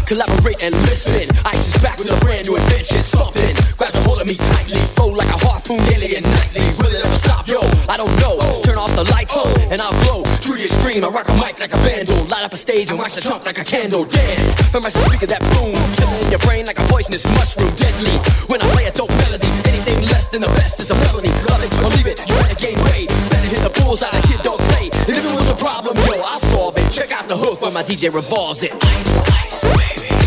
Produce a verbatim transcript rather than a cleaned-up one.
collaborate and listen. Ice is back with a brand new invention. Something grabs a hold of me tightly, flow like a harpoon daily and nightly. Will it ever stop? Yo, I don't know. Turn off the lights and I'll glow. True to the extreme, I rock a mic like a vandal. Light up a stage and watch the trunk like a candle. Dance from my speaker that booms, killing your brain like a poisonous mushroom. Deadly when I play a dope melody. Anything less than the best is a felony. Love it or leave it, you better gain weight. Better hit the bullseye, the kid don't play. And if it was a problem, yo, I'll solve it. Check out the hook when my D J revolves it. Ice, ice, baby.